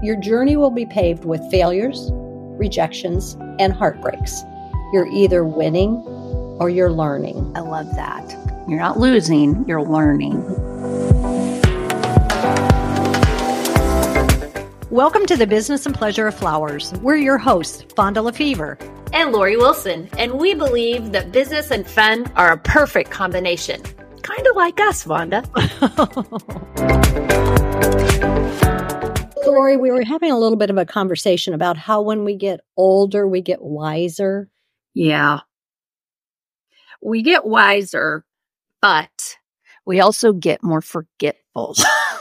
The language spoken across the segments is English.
Your journey will be paved with failures, rejections, and heartbreaks. You're either winning or you're learning. I love that. You're not losing, you're learning. Welcome to the Business and Pleasure of Flowers. We're your hosts, Fonda Lefevre and Lori Wilson, and we believe that business and fun are a perfect combination. Kind of like us, Fonda. So, Lori, we were having a little bit of a conversation about how when we get older, we get wiser. Yeah. We get wiser, but we also get more forgetful.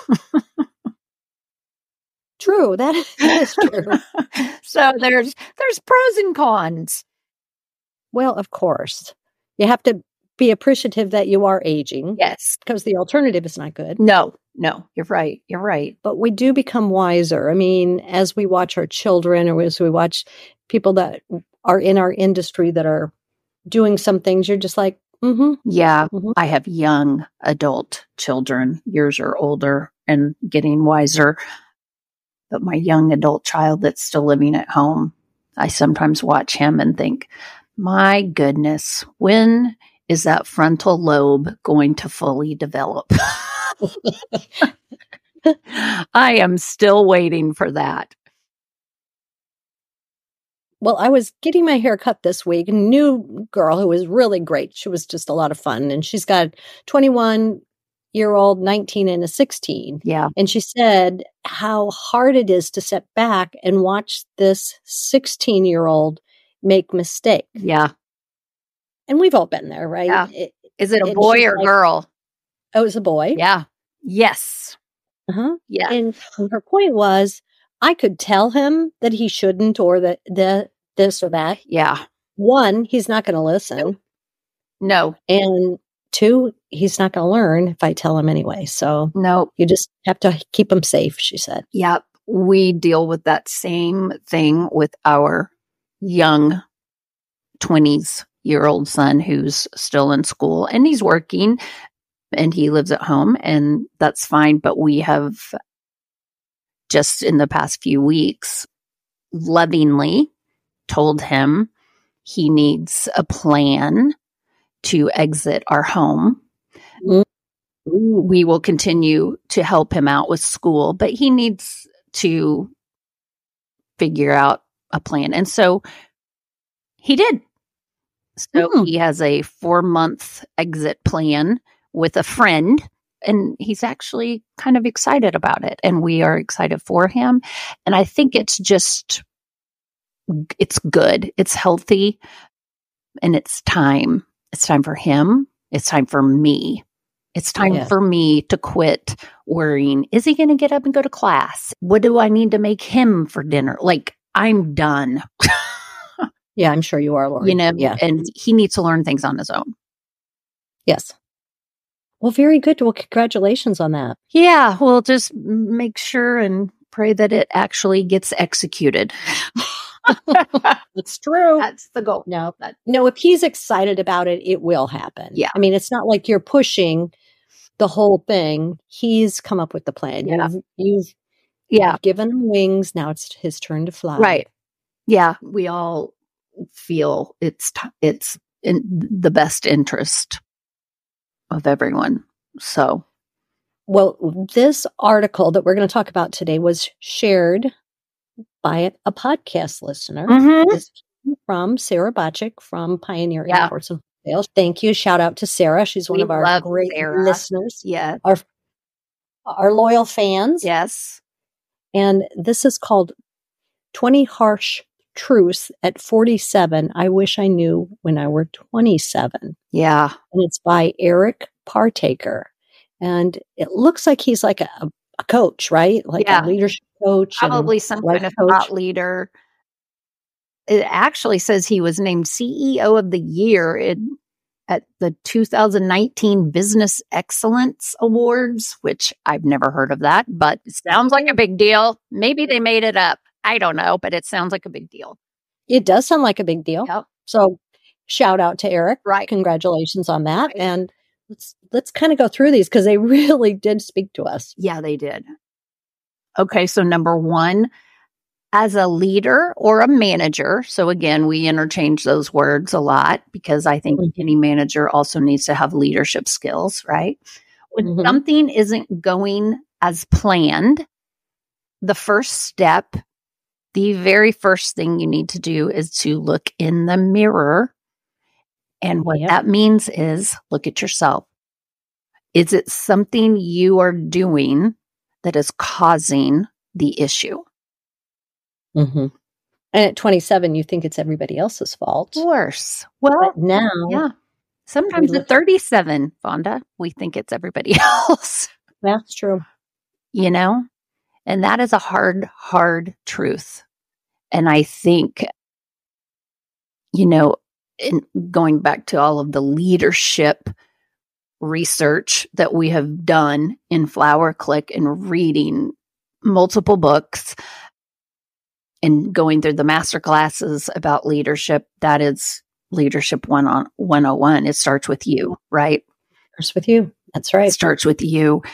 True, that is true. So there's pros and cons. Well, of course. You have to be appreciative that you are aging. Yes. Because the alternative is not good. No, you're right. You're right. But we do become wiser. I mean, as we watch our children or as we watch people that are in our industry that are doing some things, you're just like, Yeah, I have young adult children, years or older, and getting wiser. But my young adult child that's still living at home, I sometimes watch him and think, my goodness, when is that frontal lobe going to fully develop? I am still waiting for that. Well, I was getting my hair cut this week. A new girl who was really great. She was just a lot of fun. And she's got a 21-year-old, 19, and a 16. Yeah. And she said how hard it is to step back and watch this 16-year-old make mistakes. Yeah. And we've all been there, right? Yeah. Is it a boy or girl? Oh, it was a boy. Yeah. Yes. Uh-huh. Yeah. And her point was, I could tell him that he shouldn't or that this or that. Yeah. One, he's not going to listen. No. And two, he's not going to learn if I tell him anyway. So no, you just have to keep him safe, she said. Yep. We deal with that same thing with our young 20-year-old son who's still in school and he's working and he lives at home and that's fine. But we have just in the past few weeks lovingly told him he needs a plan to exit our home. Mm-hmm. We will continue to help him out with school, but he needs to figure out a plan. And so he did. So he has a 4-month exit plan with a friend, and he's actually kind of excited about it. And we are excited for him. And I think it's good. It's healthy. And it's time. It's time for him. It's time for me. It's time for me to quit worrying. Is he going to get up and go to class? What do I need to make him for dinner? Like, I'm done. Yeah, I'm sure you are, Lori. Yeah. And he needs to learn things on his own. Yes. Well, very good. Well, congratulations on that. Yeah. Well, just make sure and pray that it actually gets executed. It's true. That's the goal. No, if he's excited about it, it will happen. Yeah. I mean, it's not like you're pushing the whole thing. He's come up with the plan. Yeah. You've given him wings. Now it's his turn to fly. Right. Yeah. We all feel it's in the best interest of everyone. So. Well, this article that we're going to talk about today was shared by a podcast listener. This came from Sarah Botchick from Pioneer Imports and Sales. Thank you. Shout out to Sarah. She's one of our great listeners. Yeah. Our loyal fans. Yes. And this is called 20 Harsh Truths at 47. I wish I knew when I were 27. Yeah. And it's by Eric Partaker. And it looks like he's like a coach, right? Like a leadership coach. Probably some kind of thought leader. It actually says he was named CEO of the Year at the 2019 Business Excellence Awards, which I've never heard of that, but it sounds like a big deal. Maybe they made it up. I don't know, but it sounds like a big deal. It does sound like a big deal. Yep. So shout out to Eric. Right. Congratulations on that. Right. And let's kind of go through these because they really did speak to us. Yeah, they did. Okay, so number one, as a leader or a manager, so again, we interchange those words a lot because I think any manager also needs to have leadership skills, right? When something isn't going as planned, the first step, the very first thing you need to do is to look in the mirror. And what that means is look at yourself. Is it something you are doing that is causing the issue? And at 27, you think it's everybody else's fault. Of course. Well, but now, yeah. Sometimes at 37, Vonda, we think it's everybody else. That's true. You know? And that is a hard truth. And I think, you know, in going back to all of the leadership research that we have done in Flower Click and reading multiple books and going through the master classes about leadership, that is Leadership 101. It starts with you, right? Starts with you. That's right. It starts with you.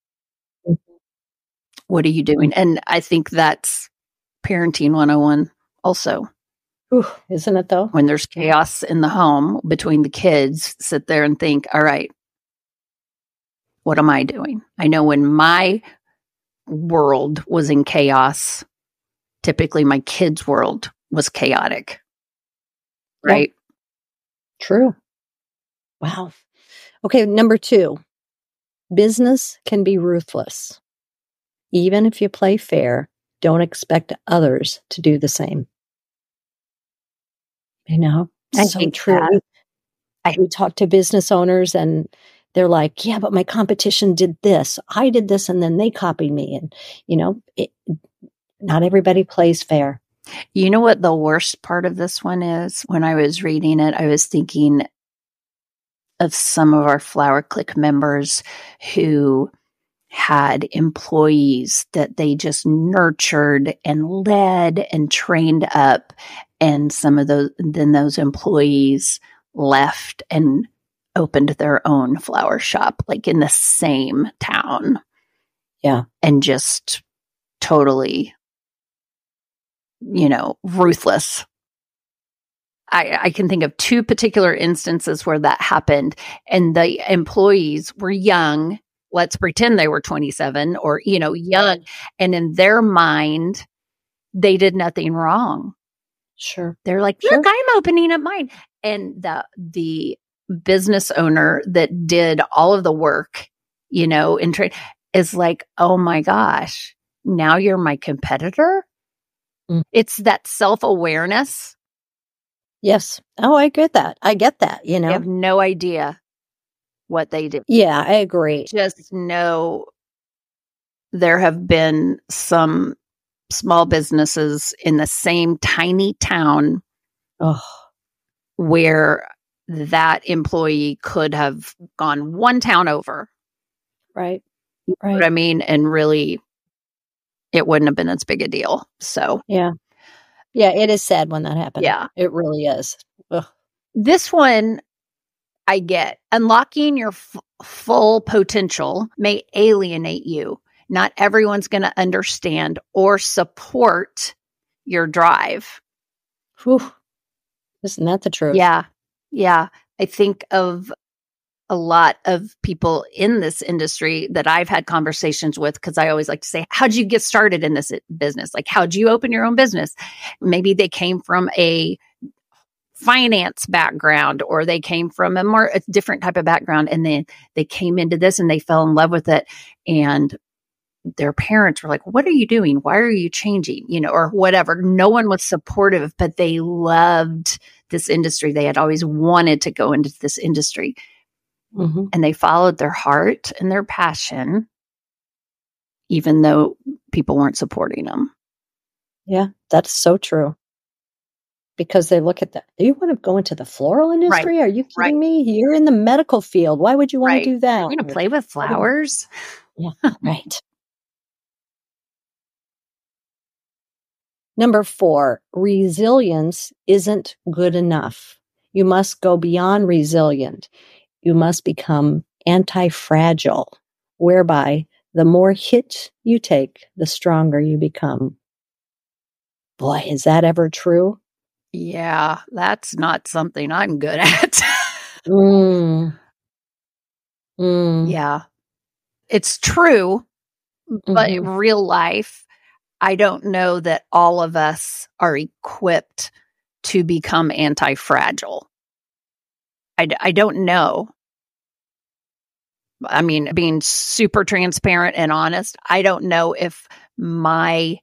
What are you doing? And I think that's Parenting 101 also. Ooh, isn't it though? When there's chaos in the home between the kids, sit there and think, all right, what am I doing? I know when my world was in chaos, typically my kids' world was chaotic. Right? Yeah. True. Wow. Okay, number 2. Business can be ruthless. Even if you play fair, don't expect others to do the same. You know, so true. We talk to business owners and they're like, yeah, but my competition did this. I did this and then they copied me. And, you know, not everybody plays fair. You know what the worst part of this one is? When I was reading it, I was thinking of some of our Flower Click members who had employees that they just nurtured and led and trained up. And some of those employees left and opened their own flower shop, like in the same town. Yeah. And just totally, you know, ruthless. I can think of 2 particular instances where that happened, and the employees were young. Let's pretend they were 27 or, you know, young. And in their mind, they did nothing wrong. Sure. They're like, look, I'm opening up mine. And the business owner that did all of the work, you know, in trade is like, oh my gosh, now you're my competitor. It's that self-awareness. Yes. Oh, I get that. You know, I have no idea what they do. Yeah, I agree. Just know there have been some small businesses in the same tiny town where that employee could have gone one town over. Right. You know what I mean? And really, it wouldn't have been as big a deal. So, yeah, it is sad when that happens. Yeah, it really is. Ugh. This one I get. Unlocking your full potential may alienate you. Not everyone's going to understand or support your drive. Whew. Isn't that the truth? Yeah. I think of a lot of people in this industry that I've had conversations with, because I always like to say, how'd you get started in this business? Like, how'd you open your own business? Maybe they came from a finance background, or they came from a different type of background, and then they came into this and they fell in love with it. And their parents were like, what are you doing? Why are you changing? You know, or whatever. No one was supportive, but they loved this industry. They had always wanted to go into this industry. And they followed their heart and their passion, even though people weren't supporting them. Yeah, that's so true. Because they look at that. Do you want to go into the floral industry? Right. Are you kidding me? You're in the medical field. Why would you want to do that? You're going to play with flowers? Yeah, right. Number 4, resilience isn't good enough. You must go beyond resilient. You must become anti-fragile, whereby the more hit you take, the stronger you become. Boy, is that ever true? Yeah, that's not something I'm good at. Yeah, it's true, but in real life, I don't know that all of us are equipped to become anti-fragile. I don't know. I mean, being super transparent and honest, I don't know if my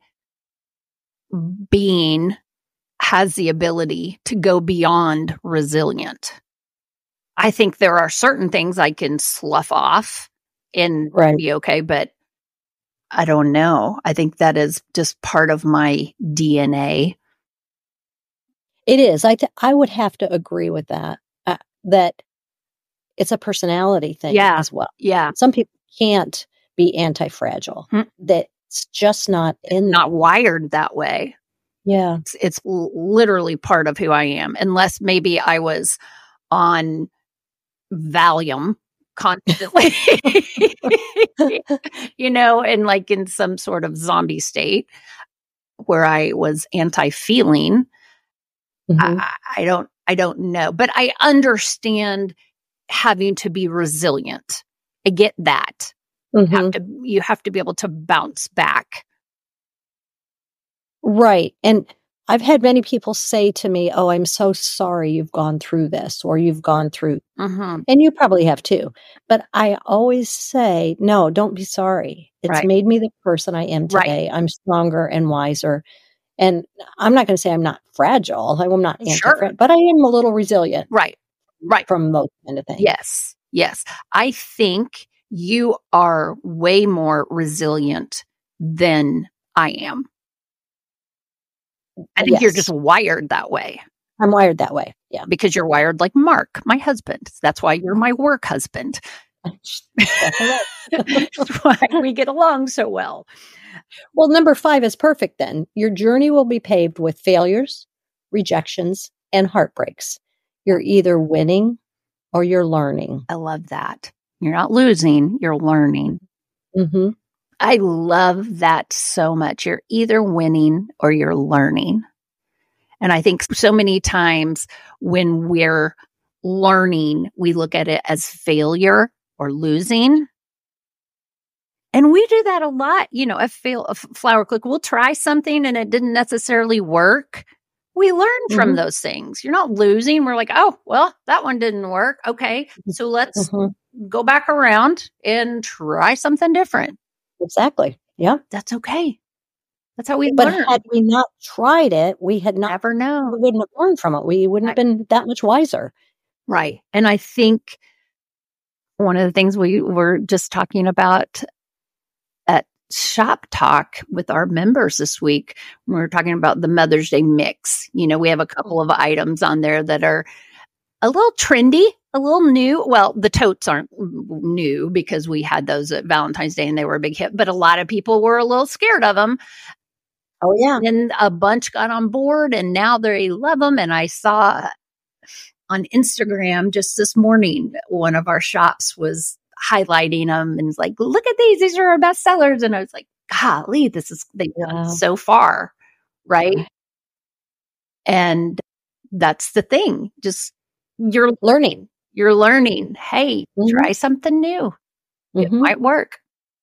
being has the ability to go beyond resilient. I think there are certain things I can slough off and be okay, but I don't know. I think that is just part of my DNA. It is. I would have to agree with that, that it's a personality thing as well. Yeah. Some people can't be anti-fragile. That's just not not wired that way. Yeah. It's literally part of who I am, unless maybe I was on Valium constantly, and like in some sort of zombie state where I was anti-feeling. I don't know, but I understand having to be resilient. I get that. You have to be able to bounce back. Right. And I've had many people say to me, "Oh, I'm so sorry you've gone through this, or you've gone through," and you probably have too. But I always say, no, don't be sorry. It's made me the person I am today. I'm stronger and wiser. And I'm not going to say I'm not fragile. I'm not anti-fragile, but I am a little resilient. Right. From most kind of things. Yes. I think you are way more resilient than I am. I think you're just wired that way. I'm wired that way. Yeah. Because you're wired like Mark, my husband. That's why you're my work husband. That's why we get along so well. Well, number 5 is perfect then. Your journey will be paved with failures, rejections, and heartbreaks. You're either winning or you're learning. I love that. You're not losing, you're learning. I love that so much. You're either winning or you're learning. And I think so many times when we're learning, we look at it as failure or losing. And we do that a lot. A flower click, we'll try something and it didn't necessarily work. We learn from those things. You're not losing. We're like, oh, well, that one didn't work. Okay. So let's go back around and try something different. Exactly. Yeah. That's okay. That's how we learn. But had we not tried it, we had not never known. We wouldn't have learned from it. We wouldn't have been that much wiser. Right. And I think one of the things we were just talking about at Shop Talk with our members this week, we were talking about the Mother's Day mix. We have a couple of items on there that are a little trendy, a little new. Well, the totes aren't new because we had those at Valentine's Day and they were a big hit, but a lot of people were a little scared of them. Oh, yeah. And a bunch got on board and now they love them. And I saw on Instagram just this morning, one of our shops was highlighting them and was like, look at these are our best sellers. And I was like, golly, they've gone so far. Right. And that's the thing. Just you're learning. Hey, try something new. It might work.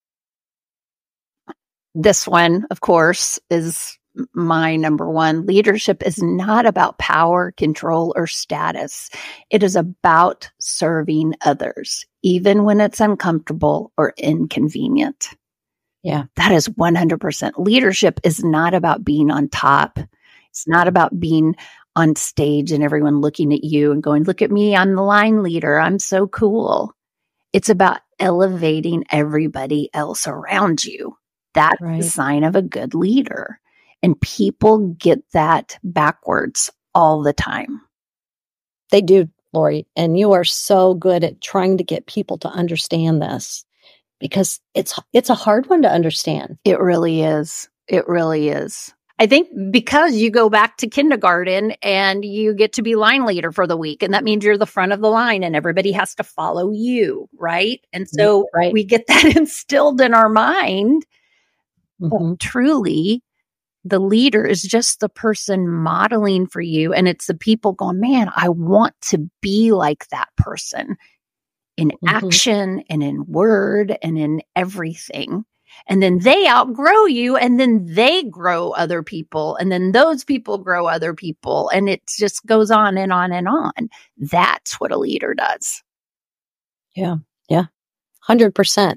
This one, of course, is my number one. Leadership is not about power, control, or status. It is about serving others, even when it's uncomfortable or inconvenient. Yeah. That is 100%. Leadership is not about being on top. It's not about being on stage and everyone looking at you and going, look at me, I'm the line leader. I'm so cool. It's about elevating everybody else around you. That's the sign of a good leader. And people get that backwards all the time. They do, Lori. And you are so good at trying to get people to understand this because it's a hard one to understand. It really is. It really is. I think because you go back to kindergarten and you get to be line leader for the week, and that means you're the front of the line and everybody has to follow you, right? And so we get that instilled in our mind. But truly, the leader is just the person modeling for you. And it's the people going, man, I want to be like that person in action and in word and in everything. And then they outgrow you, and then they grow other people, and then those people grow other people. And it just goes on and on and on. That's what a leader does. Yeah. Yeah. 100%.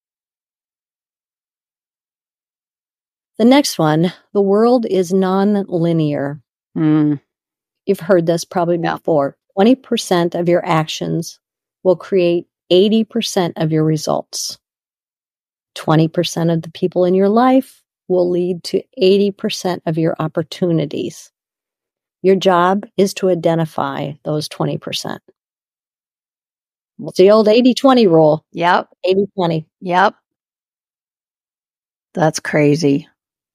The next one, the world is non-linear. You've heard this probably before. 20% of your actions will create 80% of your results. 20% of the people in your life will lead to 80% of your opportunities. Your job is to identify those 20%. It's the old 80-20 rule. Yep. 80-20. Yep. That's crazy.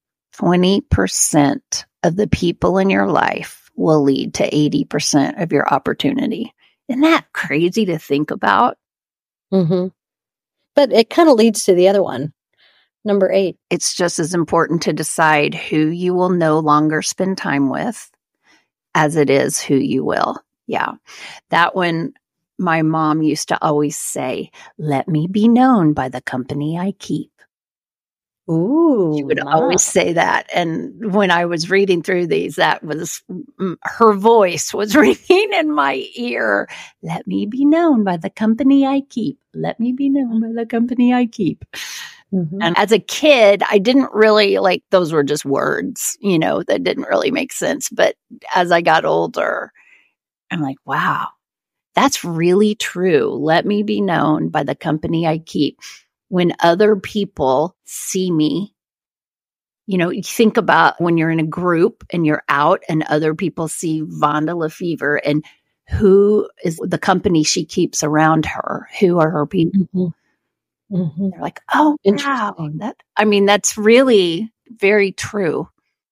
20% of the people in your life will lead to 80% of your opportunity. Isn't that crazy to think about? But it kind of leads to the other one, number 8. It's just as important to decide who you will no longer spend time with as it is who you will. Yeah. That one, my mom used to always say, let me be known by the company I keep. Ooh. She would always say that. And when I was reading through these, that was her voice was ringing in my ear. Let me be known by the company I keep. Let me be known by the company I keep. And as a kid, I didn't really those were just words, that didn't really make sense. But as I got older, I'm like, wow, that's really true. Let me be known by the company I keep. When other people see me, you think about when you're in a group and you're out and other people see Vonda Lefevre and who is the company she keeps around her? Who are her people? They're like, oh, wow. That's really very true.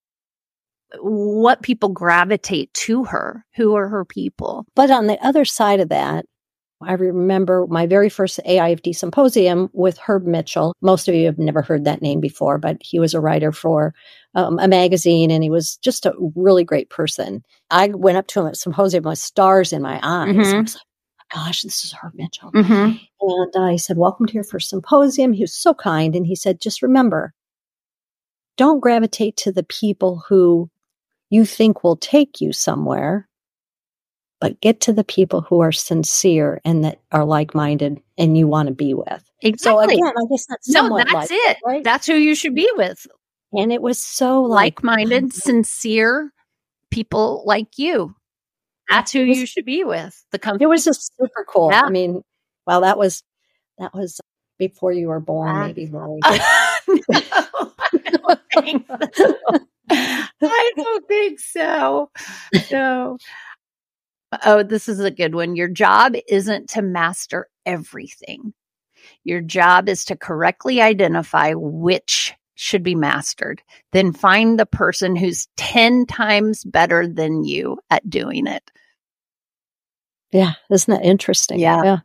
What people gravitate to her? Who are her people? But on the other side of that, I remember my very first AIFD symposium with Herb Mitchell. Most of you have never heard that name before, but he was a writer for a magazine, and he was just a really great person. I went up to him at symposium with stars in my eyes. I was like, oh my gosh, this is Herb Mitchell. And I said, welcome to your first symposium. He was so kind. And he said, just remember, don't gravitate to the people who you think will take you somewhere, but get to the people who are sincere and that are like-minded and you want to be with. Exactly. So again, I guess that's somewhat that's it. Right? That's who you should be with. And it was so like-minded, sincere people like you. That's who you should be with. It was just super cool. Yeah. Well, that was before you were born, maybe, Lori. No, I don't think so. No. Oh, this is a good one. Your job isn't to master everything. Your job is to correctly identify which should be mastered. Then find the person who's 10 times better than you at doing it. Yeah. Isn't that interesting? Yeah.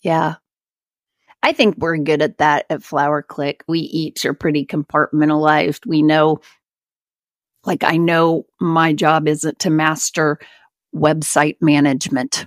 I think we're good at that at Flower Click. We each are pretty compartmentalized. We know, I know my job isn't to master website management,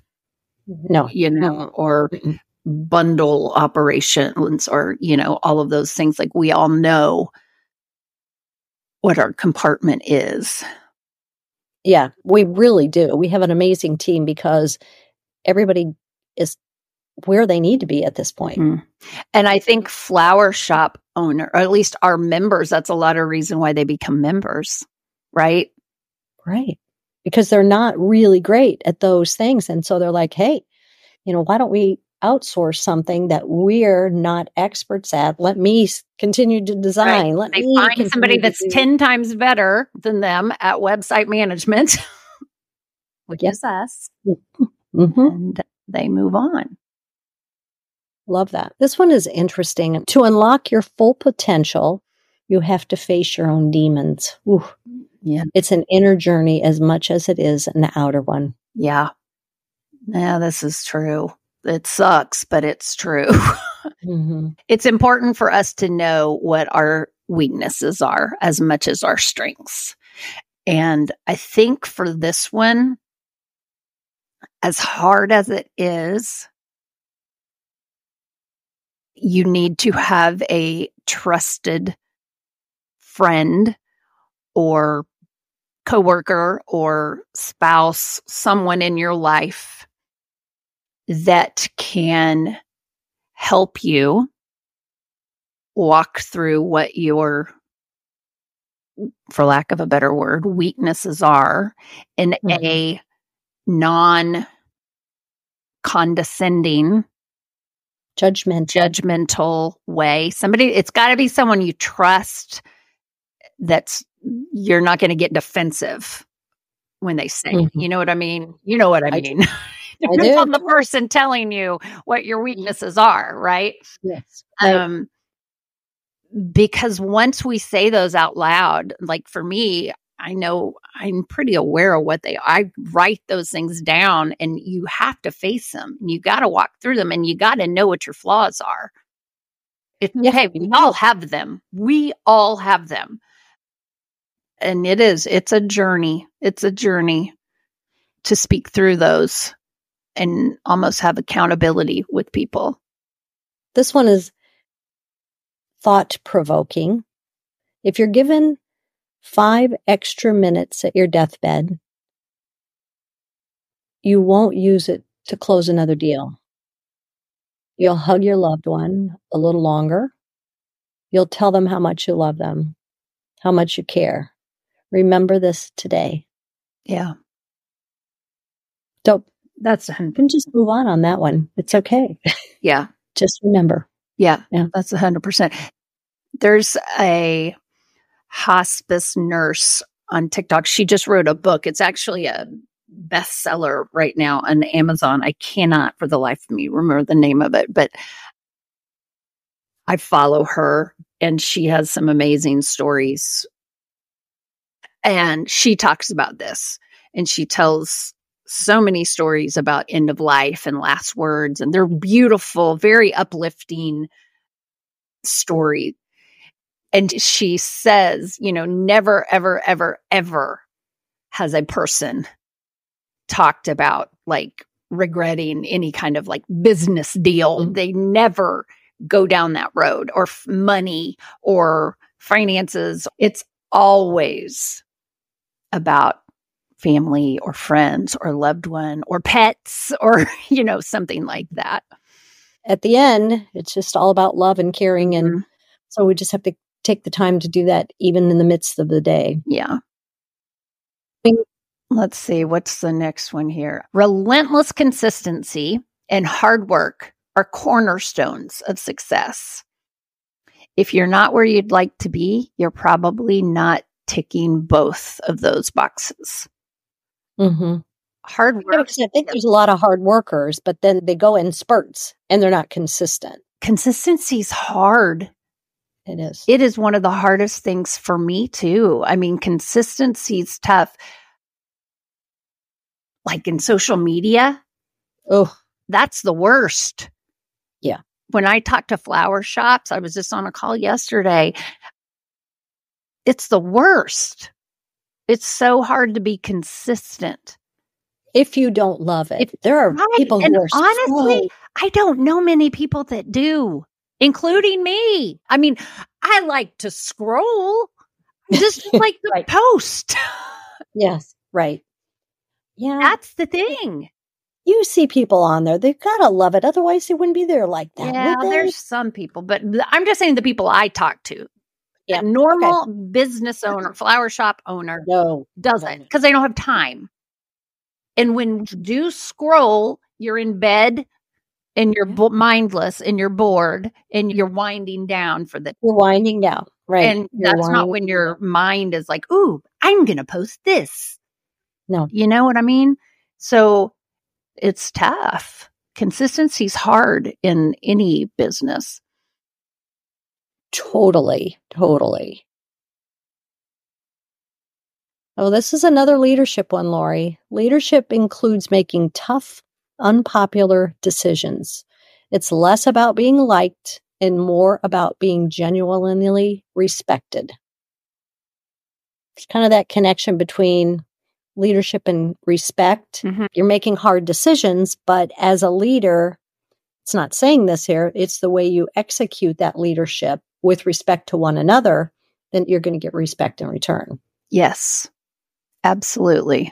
or bundle operations, or, all of those things. We all know what our compartment is. Yeah, we really do. We have an amazing team because everybody is where they need to be at this point. And I think flower shop owner, or at least our members, that's a lot of reason why they become members, right? Right. Because they're not really great at those things. And so they're like, hey, why don't we outsource something that we're not experts at? Let me continue to design. Right. They find somebody that's 10 times better than them at website management, which is us. And they move on. Love that. This one is interesting. To unlock your full potential, you have to face your own demons. Ooh. Yeah. It's an inner journey as much as it is an outer one. Yeah. Yeah, this is true. It sucks, but it's true. Mm-hmm. It's important for us to know what our weaknesses are as much as our strengths. And I think for this one, as hard as it is, you need to have a trusted friend or coworker or spouse, someone in your life that can help you walk through what your, for lack of a better word, weaknesses are in a non-condescending, judgmental way. It's got to be someone you trust, that's you're not going to get defensive when they say, you know what I mean? You know what I mean? Depends on the person telling you what your weaknesses are, right? Yes. Because once we say those out loud, like for me, I know I'm pretty aware of I write those things down, and you have to face them. You got to walk through them, and you got to know what your flaws are. Okay, we all have them. We all have them. And it's a journey. It's a journey to speak through those and almost have accountability with people. This one is thought-provoking. If you're given 5 extra minutes at your deathbed, you won't use it to close another deal. You'll hug your loved one a little longer. You'll tell them how much you love them, how much you care. Remember this today. Yeah. You can just move on that one. It's okay. Yeah. Just remember. Yeah. That's 100%. There's a hospice nurse on TikTok. She just wrote a book. It's actually a bestseller right now on Amazon. I cannot for the life of me remember the name of it, but I follow her and she has some amazing stories. And she talks about this, and she tells so many stories about end of life and last words, and they're beautiful, very uplifting story. And she says, never, ever, ever, ever has a person talked about like regretting any kind of like business deal. Mm-hmm. They never go down that road, or money or finances. It's always about family or friends or loved one or pets or, something like that. At the end, it's just all about love and caring. And so we just have to take the time to do that even in the midst of the day. Yeah. Let's see. What's the next one here? Relentless consistency and hard work are cornerstones of success. If you're not where you'd like to be, you're probably not ticking both of those boxes. Mm-hmm. Hard work. I think there's a lot of hard workers, but then they go in spurts and they're not consistent. Consistency is hard. It is. It is one of the hardest things for me too. I mean, consistency is tough. Like in social media. Oh, that's the worst. Yeah. When I talk to flower shops, I was just on a call yesterday. It's the worst. It's so hard to be consistent. If you don't love it. There are people who are honestly, I don't know many people that do, including me. I mean, I like to scroll. Just like the post. Yes, right. Yeah. That's the thing. You see people on there, they've got to love it. Otherwise, they wouldn't be there like that. Yeah, there's some people, but I'm just saying the people I talk to. Yeah. A normal business owner, flower shop owner doesn't, because they don't have time. And when you do scroll, you're in bed and you're mindless and you're bored and you're winding down for the. You're winding down, right? And that's not when your mind is like, "Ooh, I'm going to post this." No, you know what I mean? So it's tough. Consistency's hard in any business. Totally. Oh, this is another leadership one, Lori. Leadership includes making tough, unpopular decisions. It's less about being liked and more about being genuinely respected. It's kind of that connection between leadership and respect. Mm-hmm. You're making hard decisions, but as a leader, it's not saying this here, it's the way you execute that leadership with respect to one another, then you're going to get respect in return. Yes, absolutely.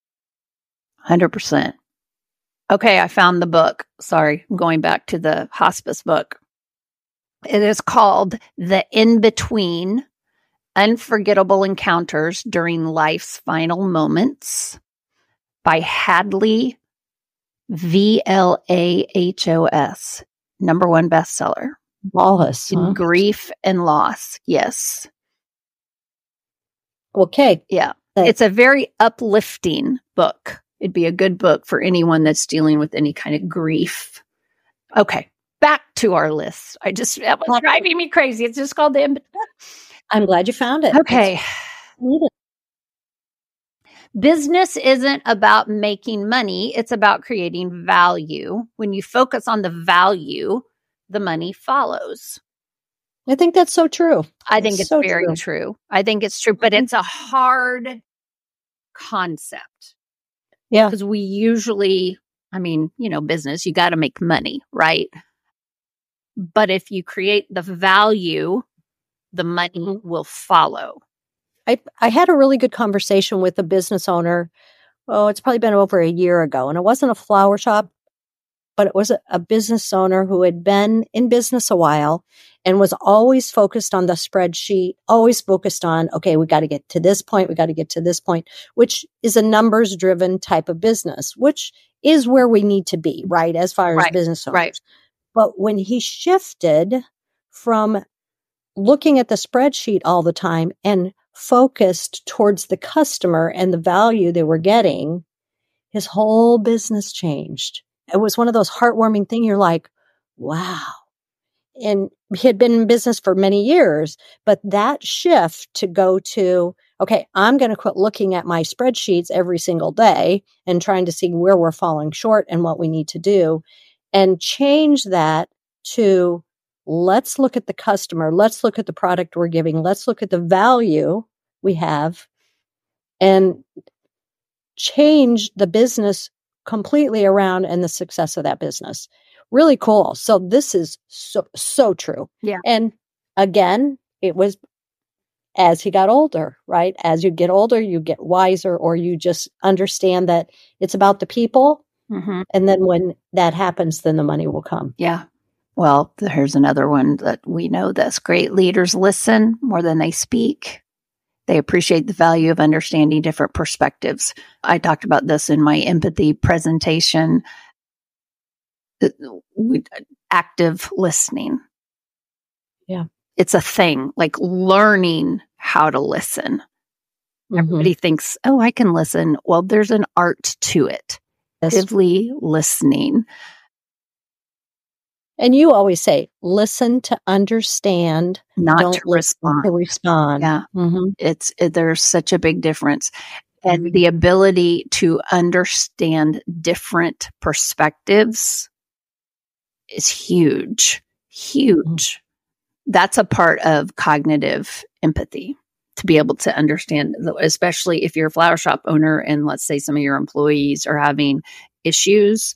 100%. Okay, I found the book. Sorry, I'm going back to the hospice book. It is called The In-Between: Unforgettable Encounters During Life's Final Moments by Hadley Vlahos. #1 bestseller. Wallace. In grief and loss. Yes. Okay. Yeah. It's a very uplifting book. It'd be a good book for anyone that's dealing with any kind of grief. Okay. Back to our list. That was driving me crazy. It's just called the. I'm glad you found it. Okay. Business isn't about making money. It's about creating value. When you focus on the value, the money follows. I think that's so true. I think it's so very true. I think it's true, but it's a hard concept. Yeah. Because we usually, business, you got to make money, right? But if you create the value, the money will follow. I had a really good conversation with a business owner. Oh, it's probably been over a year ago. And it wasn't a flower shop, but it was a business owner who had been in business a while and was always focused on the spreadsheet, always focused on, okay, we got to get to this point. We got to get to this point, which is a numbers driven type of business, which is where we need to be, right? As far as business owners. Right. But when he shifted from looking at the spreadsheet all the time and focused towards the customer and the value they were getting, his whole business changed. It was one of those heartwarming things. You're like, wow. And he had been in business for many years, but that shift to go to, okay, I'm going to quit looking at my spreadsheets every single day and trying to see where we're falling short and what we need to do, and change that to, let's look at the customer. Let's look at the product we're giving. Let's look at the value we have and change the business completely around and the success of that business. Really cool. So this is so true. Yeah. And again, it was as he got older, right? As you get older, you get wiser, or you just understand that it's about the people. Mm-hmm. And then when that happens, then the money will come. Yeah. Well, here's another one that we know this. Great leaders listen more than they speak. They appreciate the value of understanding different perspectives. I talked about this in my empathy presentation. Active listening. Yeah. It's a thing, like learning how to listen. Mm-hmm. Everybody thinks, oh, I can listen. Well, there's an art to it. Actively listening. And you always say, listen to understand, not to respond. To respond. Yeah. Mm-hmm. There's such a big difference. And the ability to understand different perspectives is huge. Huge. Mm-hmm. That's a part of cognitive empathy, to be able to understand, especially if you're a flower shop owner and let's say some of your employees are having issues.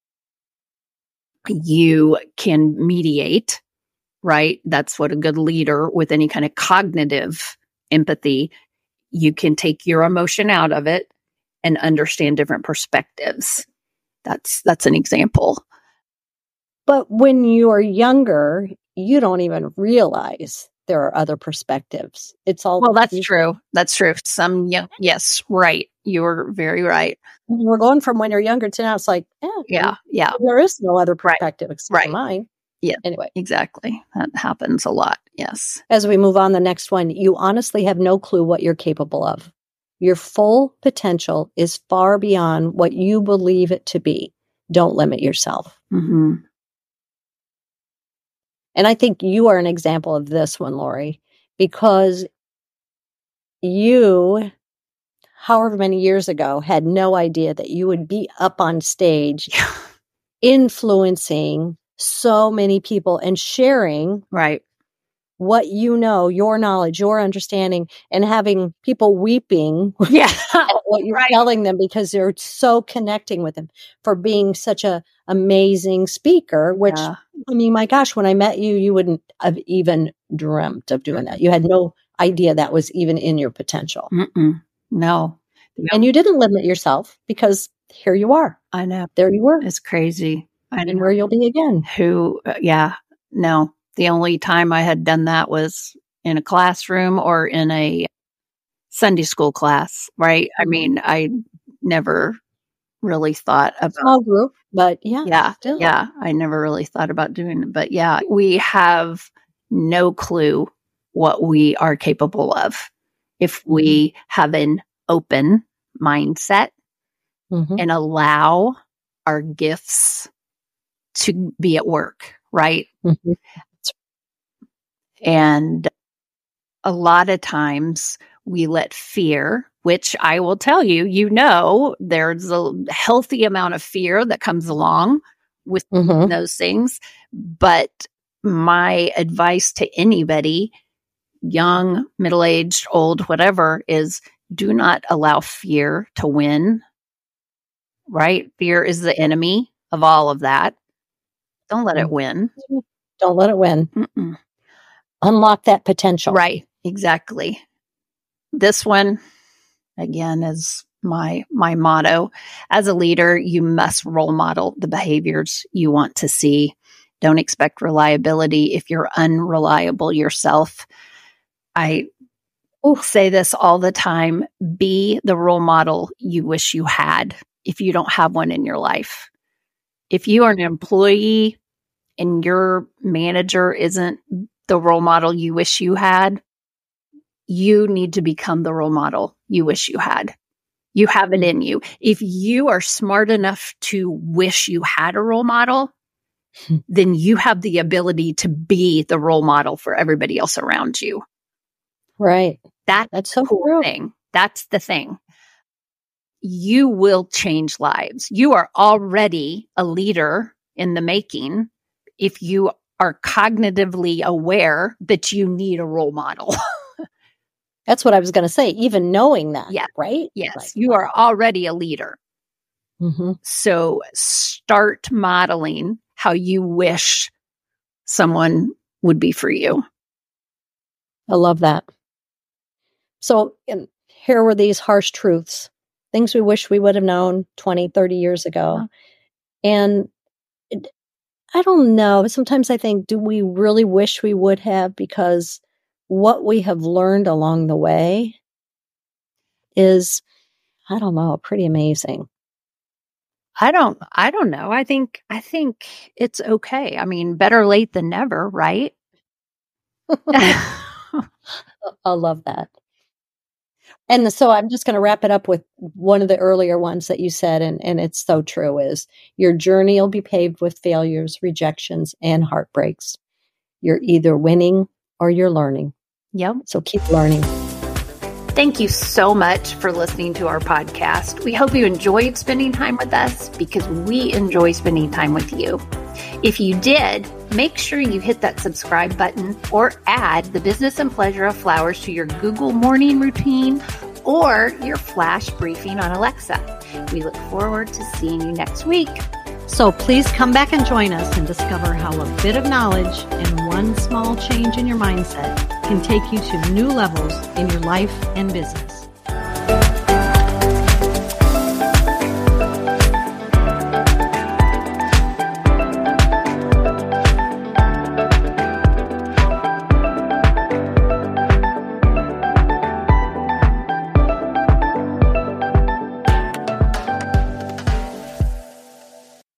You can mediate, right? That's what a good leader with any kind of cognitive empathy, you can take your emotion out of it and understand different perspectives. That's an example. But when you're younger, you don't even realize there are other perspectives. It's all that's true. That's true. Yes, right. You're very right. We're going from when you're younger to now. It's like, yeah. There is no other perspective except for mine. Yeah. Anyway, exactly. That happens a lot. Yes. As we move on, the next one, you honestly have no clue what you're capable of. Your full potential is far beyond what you believe it to be. Don't limit yourself. Mm-hmm. And I think you are an example of this one, Lori, because you however many years ago, had no idea that you would be up on stage influencing so many people and sharing what you know, your knowledge, your understanding, and having people weeping at what you're telling them because they're so connecting with them for being such a amazing speaker, which, I mean, my gosh, when I met you, you wouldn't have even dreamt of doing that. You had no idea that was even in your potential. No. And you didn't limit yourself because here you are. I know. There you were. It's crazy. I know. And where you'll be again. No. The only time I had done that was in a classroom or in a Sunday school class, right? I mean, I never really thought about small group, but still. I never really thought about doing it. But we have no clue what we are capable of if we have an open mindset and allow our gifts to be at work, right? And a lot of times we let fear, which I will tell you, there's a healthy amount of fear that comes along with those things. But my advice to anybody, young, middle-aged, old, whatever, is do not allow fear to win, right? Fear is the enemy of all of that. Don't let it win. Don't let it win. Unlock that potential. Right. Exactly. This one, again, is my motto. As a leader, you must role model the behaviors you want to see. Don't expect reliability if you're unreliable yourself. I say this all the time. Be the role model you wish you had if you don't have one in your life. If you are an employee and your manager isn't the role model you wish you had, you need to become the role model you wish you had. You have it in you. If you are smart enough to wish you had a role model, then you have the ability to be the role model for everybody else around you. Right. That's so cool thing. That's the thing. You will change lives. You are already a leader in the making if you are cognitively aware that you need a role model. That's what I was going to say. Even knowing that, right? Yes, right. You are already a leader. So start modeling how you wish someone would be for you. I love that. So here were these harsh truths, things we wish we would have known 20, 30 years ago. And I don't know. Sometimes I think, do we really wish we would have? Because what we have learned along the way is, I don't know, pretty amazing. I don't know. I think it's okay. I mean, better late than never, right? I love that. And so I'm just going to wrap it up with one of the earlier ones that you said, and it's so true, is your journey will be paved with failures, rejections, and heartbreaks. You're either winning or you're learning. Yep. So keep learning. Thank you so much for listening to our podcast. We hope you enjoyed spending time with us because we enjoy spending time with you. If you did, make sure you hit that subscribe button or add the Business and Pleasure of Flowers to your Google morning routine or your flash briefing on Alexa. We look forward to seeing you next week. So please come back and join us and discover how a bit of knowledge and one small change in your mindset can take you to new levels in your life and business.